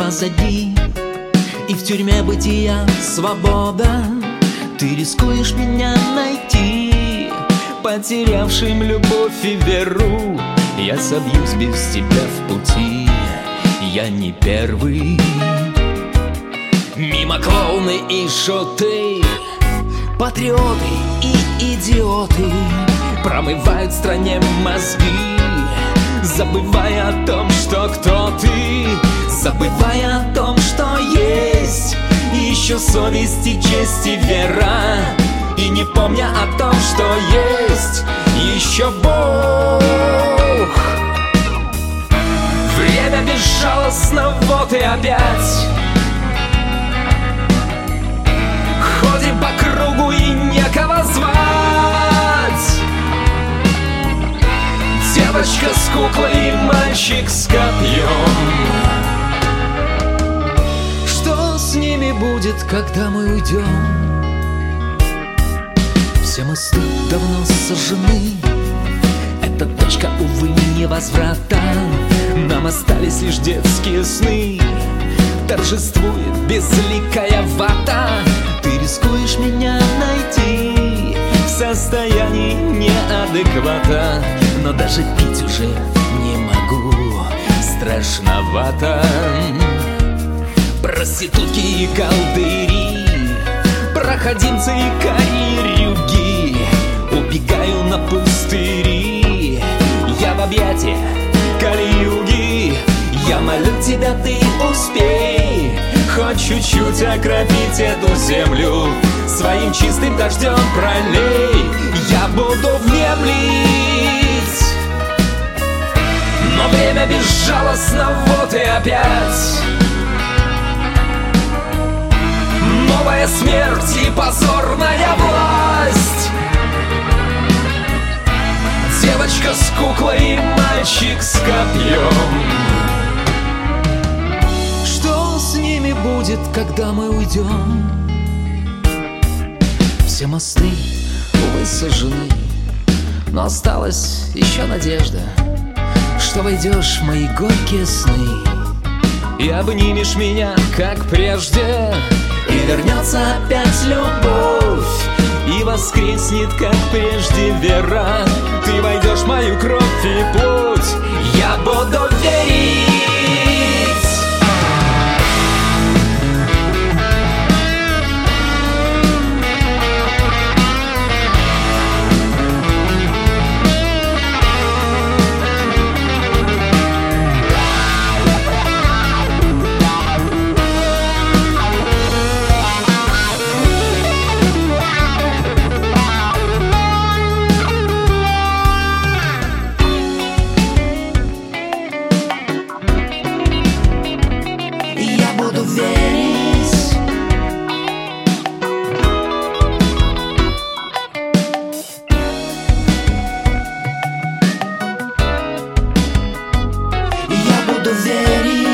позади, и в тюрьме бытия свобода. Ты рискуешь меня найти, потерявшим любовь и веру. Я собьюсь без тебя в пути, я не первый. Мимо клоуны и шуты, патриоты и идиоты промывают стране мозги, забывая о том, что кто ты, забывая о том, что есть еще совесть и честь и вера, и не помня о том, что есть еще Бог. Время безжалостно, вот и опять ходим по кругу и некого звать. Девочка с куклой и мальчик с копьем. Что с ними будет, когда мы уйдем? Все мосты давно сожжены, эта точка, увы, невозврата. Нам остались лишь детские сны, торжествует безликая вата. Ты рискуешь меня найти в состоянии неадеквата, но даже пить уже не могу, страшновато. Проститутки и колдыри, проходимцы и карьерюги, убегаю на пустыри, я в объятия кали-юги. Я молю тебя, ты успей хоть чуть-чуть окропить эту землю, своим чистым дождем пролей. Я буду внемлить, но время безжалостно, вот и опять новая смерть и позорная власть. Девочка с куклой и мальчик с копьем. Что с ними будет, когда мы уйдем? Все мосты, увы, сожжены, но осталась еще надежда, что войдешь в мои горькие сны и обнимешь меня, как прежде, и вернется опять любовь, и воскреснет, как прежде, вера. Ты войдешь в мою кровь и плоть, я буду верить. Я буду верить.